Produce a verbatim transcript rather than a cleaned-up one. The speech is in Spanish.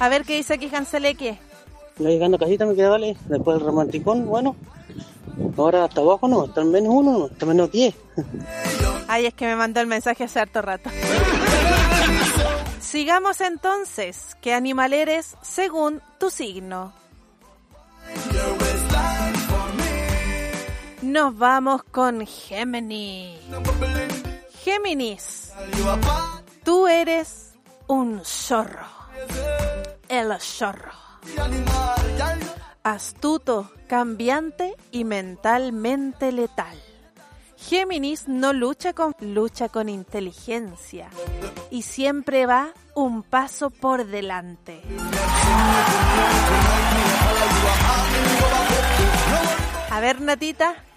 A ver qué dice aquí Hanseleque. La llegando casita me queda, vale. Después el romanticón, bueno. Ahora hasta abajo no, hasta menos uno, no, hasta menos diez. Ay, es que me mandó el mensaje hace harto rato. Sigamos entonces. ¿Qué animal eres según tu signo? Nos vamos con Géminis. Géminis, tú eres un zorro. El zorro. Astuto, cambiante y mentalmente letal. Géminis no lucha con, lucha con inteligencia y siempre va un paso por delante. A ver, Natita.